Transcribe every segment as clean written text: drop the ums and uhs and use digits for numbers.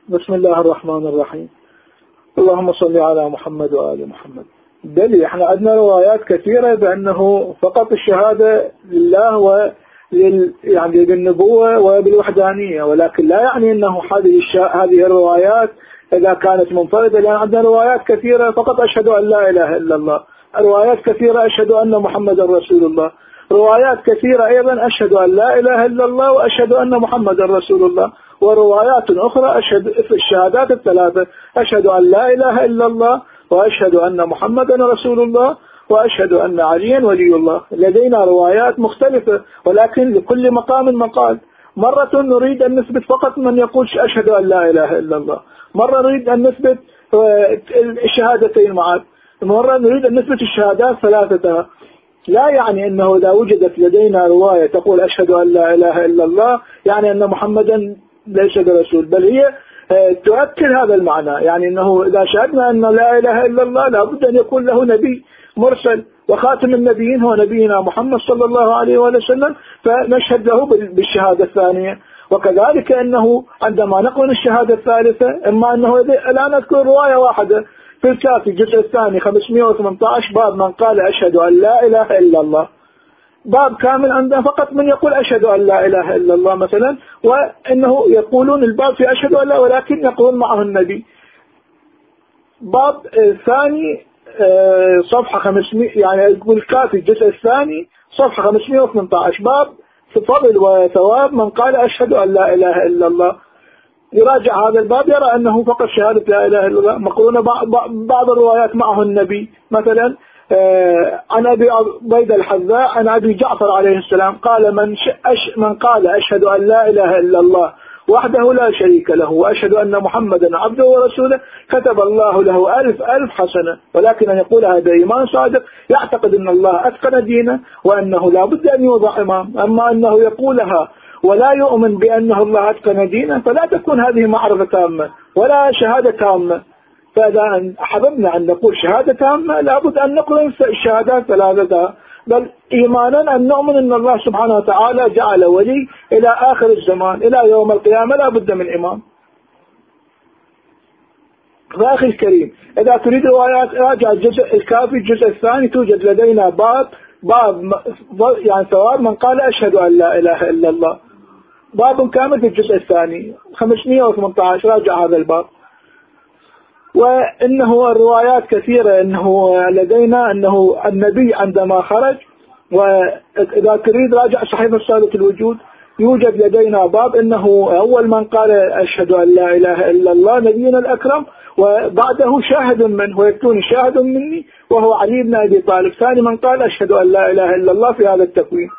بسم الله الرحمن الرحيم. اللهم صل على محمد وآل محمد. بل احنا عندنا روايات كثيرة بأنه فقط الشهادة لله يعني بالنبوة وبالوحدانية، ولكن لا يعني أنه هذه الروايات إذا كانت منفردة، لأن عندنا روايات كثيرة فقط أشهد أن لا إله إلا الله، روايات كثيرة أشهد أن محمد رسول الله، روايات كثيرة أيضا أشهد أن لا إله إلا الله وأشهد أن محمد رسول الله، وروايات أخرى أشهد في الشهادات الثلاثة أشهد أن لا إله إلا الله وأشهد أن محمد رسول الله وأشهد أن عليا ولي الله. لدينا روايات مختلفة، ولكن لكل مقام مقال. مرة نريد أن نثبت فقط من يقول أشهد أن لا إله إلا الله، مرة نريد أن نثبت الشهادتين معا، مرة نريد أن نثبت الشهادات ثلاثتها. لا يعني أنه إذا وجدت لدينا رواية تقول أشهد أن لا إله إلا الله يعني أن محمدا ليس برسول، بل هي تؤكد هذا المعنى، يعني أنه إذا شهدنا أن لا إله إلا الله لابد أن يكون له نبي مرسل، وخاتم النبيين هو نبينا محمد صلى الله عليه وسلم، فنشهد له بالشهادة الثانية. وكذلك أنه عندما نقول الشهادة الثالثة، إما أنه الآن أذكر رواية واحدة في الكافي الجزء الثاني 518 باب من قال أشهد أن لا إله إلا الله، باب كامل عندنا فقط من يقول أشهد أن لا إله إلا الله مثلا، وإنه يقولون الباب في أشهد أن لا ولكن يقول معه النبي. باب ثاني صفحة 500 يعني يقول الكافي الجزء الثاني صفحة 518 باب في فضل وثواب من قال أشهد أن لا إله إلا الله. يراجع هذا الباب يرى أنه فقط شهادة لا إله إلا الله مقرونة بعض الروايات معه النبي، مثلا عن أبي عبيدة الحذاء عن أبي جعفر عليه السلام قال من قال أشهد أن لا إله إلا الله وحده لا شريك له وأشهد أن محمدا عبده ورسوله كتب الله له 1000 حسنة، ولكن أن يقولها بإيمان صادق يعتقد أن الله أتقن دينه وأنه لا بد أن يوضع إمام. أما أنه يقولها ولا يؤمن بأنه الله أتقن دينه فلا تكون هذه معرفة تامة ولا شهادة تامة. فإذا حببنا أن نقول شهادة تامة لابد أن نقول الشهادات ثلاثة، بل إيمانا أن نؤمن أن الله سبحانه وتعالى جعل ولي إلى آخر الزمان إلى يوم القيامة لا بد من إمام. فأخي الكريم إذا تريد روايات راجع الجزء الكافي الجزء الثاني توجد لدينا باب يعني ثواب من قال أشهد أن لا إله إلا الله، باب كامل في الجزء الثاني 518 راجع هذا الباب. وإنه الروايات كثيرة، إنه لدينا أنه النبي عندما خرج، وإذا تريد راجع صحيح الصالة الوجود يوجد لدينا باب إنه أول من قال أشهد أن لا إله إلا الله نبينا الأكرم وبعده شاهد منه ويكون شاهد مني وهو علي بن أبي طالب، ثاني من قال أشهد أن لا إله إلا الله في هذا التكوين.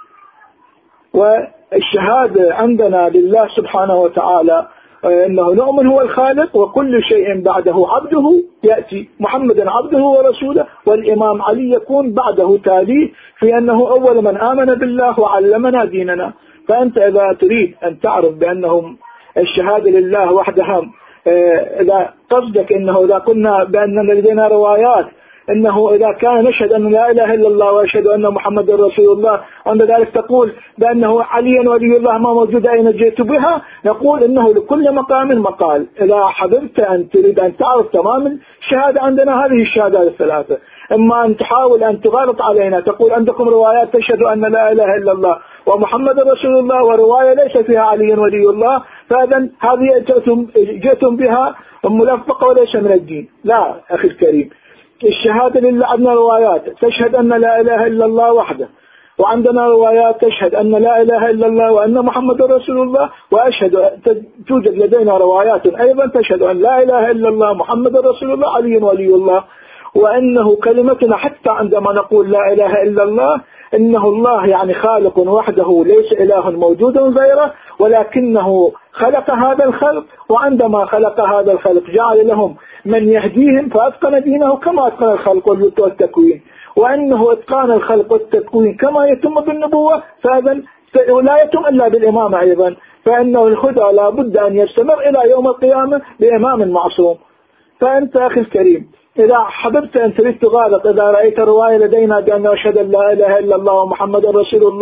والشهادة عندنا لله سبحانه وتعالى إنه نؤمن هو الخالق وكل شيء بعده عبده يأتي، محمدا عبده ورسوله، والإمام علي يكون بعده تاليه في أنه أول من آمن بالله وعلمنا ديننا. فأنت إذا تريد أن تعرف بأنهم الشهادة لله وحدها، إذا قصدك إنه إذا قلنا بأننا لدينا روايات إنه إذا كان نشهد أن لا إله إلا الله وأشهد أن محمد رسول الله عند ذلك تقول بأنه عليا ولي الله ما موجود أين جئت بها، نقول إنه لكل مقام مقال. إذا حببت أن تريد أن تعرف تمام الشهادة عندنا هذه الشهادات الثلاثة، إما أن تحاول أن تغلط علينا تقول عندكم روايات تشهد أن لا إله إلا الله ومحمد رسول الله ورواية ليس فيها علي ولي الله، فإذا هذه جئتم بها ملفقة وليس من الدين. لا أخي الكريم، الشهادة لله عندنا روايات تشهد أن لا إله إلا الله وحده، وعندنا روايات تشهد أن لا إله إلا الله وأن محمد رسول الله، توجد لدينا روايات أيضا تشهد أن لا إله إلا الله محمد رسول الله علي ولي الله، وأنه كلمتنا حتى عندما نقول لا إله إلا الله إنه الله يعني خالق وحده ليس إله موجود غيره، ولكنه خلق هذا الخلق، وعندما خلق هذا الخلق جعل لهم من يهديهم فأتقن دينه كما أتقن الخلق والتكوين، وأنه إتقان الخلق والتكوين كما يتم بالنبوة فهذا لا يتم إلا بالإمامة أيضا، فإنه الهدى لا بد أن يستمر إلى يوم القيامة بإمام معصوم. فأنت أخي الكريم إذا حببت أن تريد تغالط، إذا رأيت رواية لدينا بأن أشهد أن لا إله إلا الله ومحمد رسول الله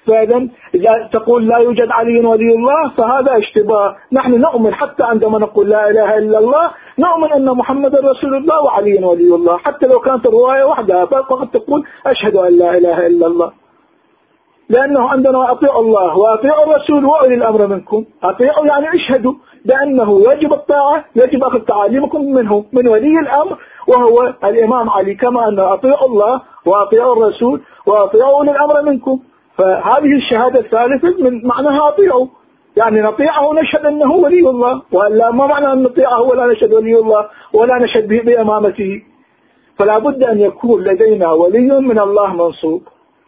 فإذا إذا تقول لا يوجد علي ولي الله فهذا اشتباه. نحن نؤمن حتى عندما نقول لا إله إلا الله نؤمن أن محمد رسول الله وعلي ولي الله، حتى لو كانت الرواية وحدها فقط تقول أشهد أن لا إله إلا الله، لأنه عندنا أطيعوا الله وأطيعوا الرسول وأولي الأمر منكم. أطيعوا يعني اشهدوا بأنه يجب الطاعة، يجب أخذ تعاليمكم منه من ولي الأمر وهو الإمام علي، كما أن أطيعوا الله وأطيعوا الرسول وأطيعوا أولي الأمر منكم. فهذه الشهادة الثالثة من معناها أطيعوا، يعني نطيعه ونشهد أنه ولي الله، ولا ما معنى أن نطيعه ولا نشهد ولي الله ولا نشهد به بإمامته. فلا بد أن يكون لدينا ولي من الله منصوب.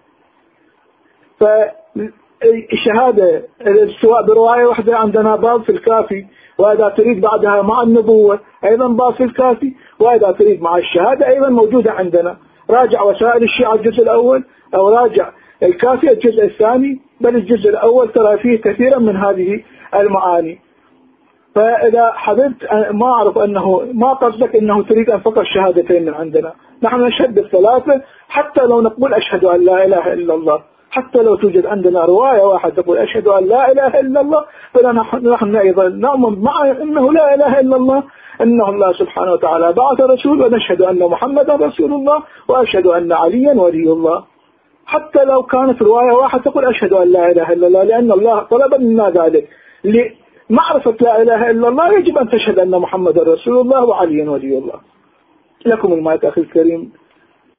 فالشهادة سواء برواية واحدة عندنا باب في الكافي، وإذا تريد بعدها مع النبوة أيضا باب في الكافي، وإذا تريد مع الشهادة أيضا موجودة عندنا. راجع وسائل الشيعة الجزء الأول، أو راجع الكافي الجزء الثاني، بل الجزء الأول ترى فيه كثيرا من هذه المعاني. فإذا حببت ما أعرف أنه ما قصدك أنه تريد أن فقط شهادتين من عندنا، نحن نشهد بالثلاثة حتى لو نقول أشهد أن لا إله إلا الله، حتى لو توجد عندنا رواية واحد تقول أشهد أن لا إله إلا الله، فنحن أيضا نؤمن مع أنه لا إله إلا الله، أنه الله سبحانه وتعالى بعث رسول، ونشهد أن محمد رسول الله، وأشهد أن عليا ولي الله، حتى لو كانت رواية واحد تقول أشهد أن لا إله إلا الله، لأن الله طلب منا ذلك. لمعرفة لا إله إلا الله يجب أن تشهد أن محمد رسول الله وعليا ولي الله. لكم المايك أخي الكريم.